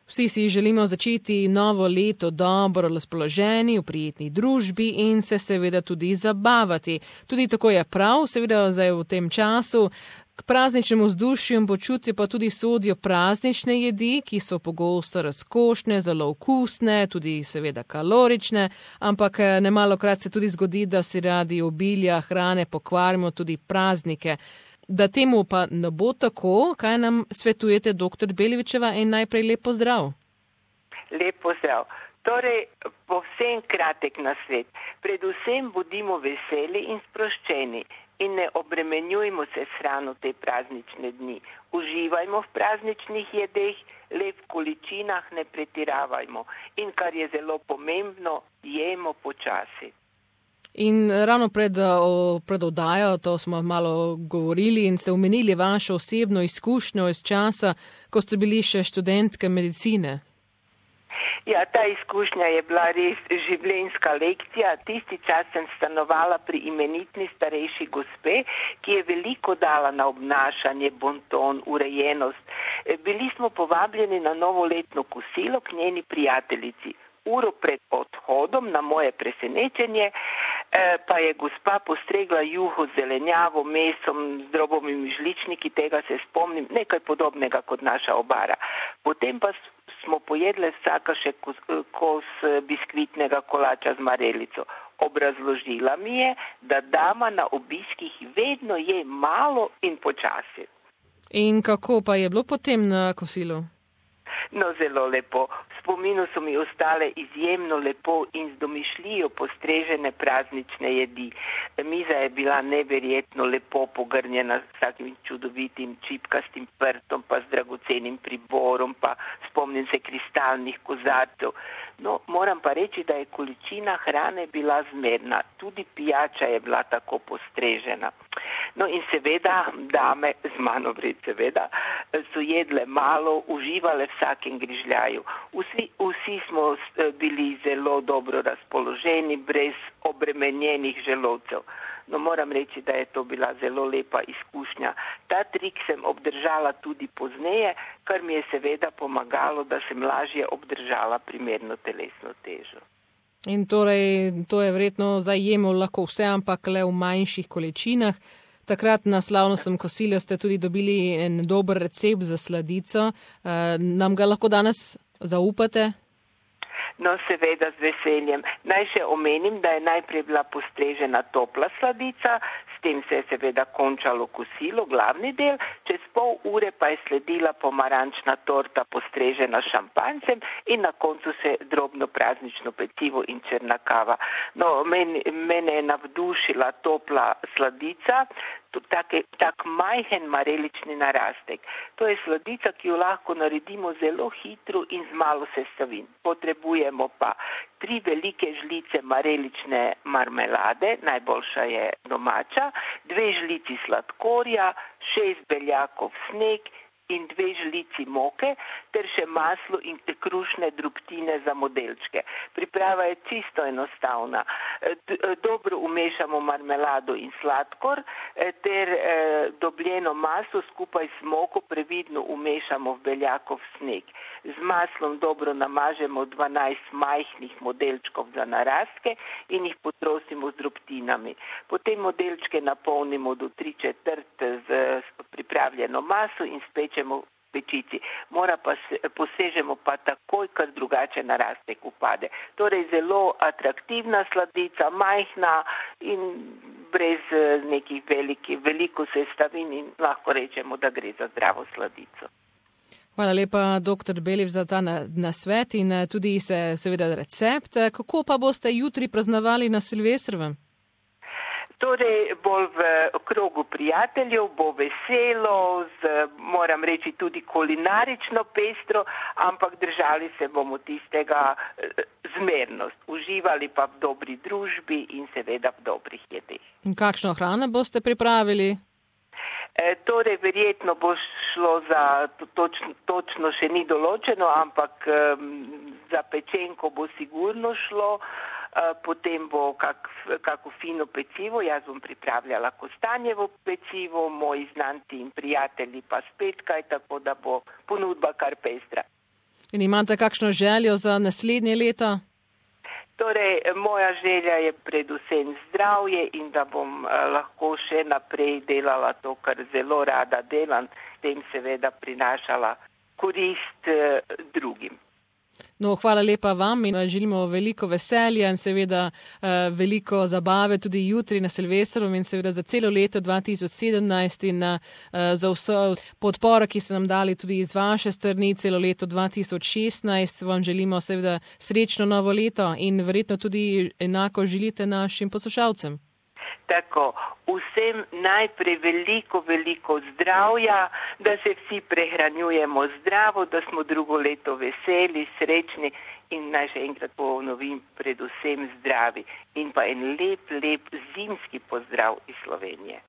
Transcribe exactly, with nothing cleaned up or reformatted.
Vsi si želimo začeti novo leto dobro razpoloženi, v prijetni družbi in se seveda tudi zabavati. Tudi tako je prav, seveda zdaj v tem času. K prazničnemu vzdušju in počutju pa tudi sodijo praznične jedi, ki so pogosto razkošne, zelo okusne, tudi seveda kalorične, ampak nemalokrat se tudi zgodi, da si radi obilja hrane pokvarimo tudi praznike. Da temu pa ne bo tako, kaj nam svetujete, doktor Belevičeva, in najprej lep pozdrav. Lep pozdrav. Torej, povsem kratek nasvet. Predvsem bodimo veseli in sproščeni in ne obremenjujmo se s hrano te praznične dni. Uživajmo v prazničnih jedeh, le v količinah ne pretiravajmo in kar je zelo pomembno, jemo počasi. In ravno pred, pred oddajo, to smo malo govorili in ste omenili vašo osebno izkušnjo iz časa, ko ste bili še študentke medicine. Ja, ta izkušnja je bila res življenjska lekcija. Tisti čas sem stanovala pri imenitni starejši gospe, ki je veliko dala na obnašanje, bonton, urejenost. Bili smo povabljeni na novoletno kosilo k njeni prijateljici. Uro pred odhodom, na moje presenečenje, pa je gospa postregla juho z zelenjavo, mesom, z drobovimi žličniki, tega se spomnim, nekaj podobnega kot naša obara. Potem pa smo pojedle vsaka še kos, kos biskvitnega kolača z marelico. Obrazložila mi je, da dama na obiskih vedno je malo in počasi. In kako pa je bilo potem na kosilu? No, zelo lepo. V spominu so mi ostale izjemno lepo in z domišljijo postrežene praznične jedi. Miza je bila neverjetno lepo pogrnjena s takim čudovitim čipkastim prtom, pa z dragocenim priborom, pa spomnim se kristalnih kozarcev. No, moram pa reči, da je količina hrane bila zmerna. Tudi pijača je bila tako postrežena. No in seveda, dame, z mano vred seveda, so jedle malo, uživale vsakem grižljaju. Vsi, vsi smo bili zelo dobro razpoloženi, brez obremenjenih želodcev. No, moram reči, da je to bila zelo lepa izkušnja. Ta trik sem obdržala tudi pozneje, kar mi je seveda pomagalo, da sem lažje obdržala primerno telesno težo. In torej, to je verjetno zajemo lahko vse, ampak le v manjših količinah. Takrat na slavnostnem kosilu ste tudi dobili en dober recept za sladico. Nam ga lahko danes zaupate? No, seveda z veseljem. Naj še omenim, da je najprej bila postrežena topla sladica, s tem se je seveda končalo kosilo, glavni del, čez pol ure pa je sledila pomarančna torta postrežena šampanjcem in na koncu se drobno praznično pecivo in črna kava. No, meni, mene je navdušila topla sladica, tak, tak majhen marelični narastek. To je sladica, ki jo lahko naredimo zelo hitro in z malo sestavin. Potrebujemo pa tri velike žlice marelične marmelade, najboljša je domača, dve žlici sladkorja, šest beljakov sneg in dve žlici moke, ter še maslo in krušne drobtine za modelčke. Priprava je čisto enostavna. Dobro umešamo marmelado in sladkor, ter dobljeno maso skupaj s moko previdno umešamo v beljakov sneg. Z maslom dobro namažemo dvanajst majhnih modelčkov za narastke in jih potrosimo z drobtinami. Potem modelčke napolnimo do tri četrt z pripravljeno maso in spečemo v pečici. Mora pa se, posežemo pa takoj, kar drugače narastek upade. Torej zelo atraktivna sladica, majhna in brez nekih velikih, veliko sestavin in lahko rečemo, da gre za zdravo sladico. Hvala lepa, doktor Belev, za ta nasvet in tudi se, seveda recept. Kako pa boste jutri praznovali na Silvestrovem? Torej, bolj v krogu prijateljev, bo veselo, z, moram reči tudi kulinarično pestro, ampak držali se bomo tistega zmernost. Uživali pa v dobri družbi in seveda v dobrih jedeh. In kakšno hrano boste pripravili? E, torej, verjetno bo šlo za, točno, točno še ni določeno, ampak um, za pečenko bo sigurno šlo, uh, potem bo kak, kako fino pecivo, jaz bom pripravljala kostanjevo pecivo, moji znanci in prijatelji pa spet kaj, tako da bo ponudba kar pestra. In imate kakšno željo za naslednje leto? Torej, moja želja je predvsem zdravje in da bom lahko še naprej delala to, kar zelo rada delam, s tem seveda prinašala korist drugim. No, hvala lepa vam in želimo veliko veselja in seveda uh, veliko zabave tudi jutri na Silvestrovem in seveda za celo leto dva tisoč sedemnajst in uh, za vso podporo, ki ste nam dali tudi iz vaše strani celo leto dva tisoč šestnajst. Vam želimo seveda srečno novo leto in verjetno tudi enako želite našim poslušalcem. Tako, vsem najprej veliko, veliko zdravja, da se vsi prehranjujemo zdravo, da smo drugo leto veseli, srečni in naj še enkrat ponovim, predvsem zdravi. In pa en lep, lep zimski pozdrav iz Slovenije.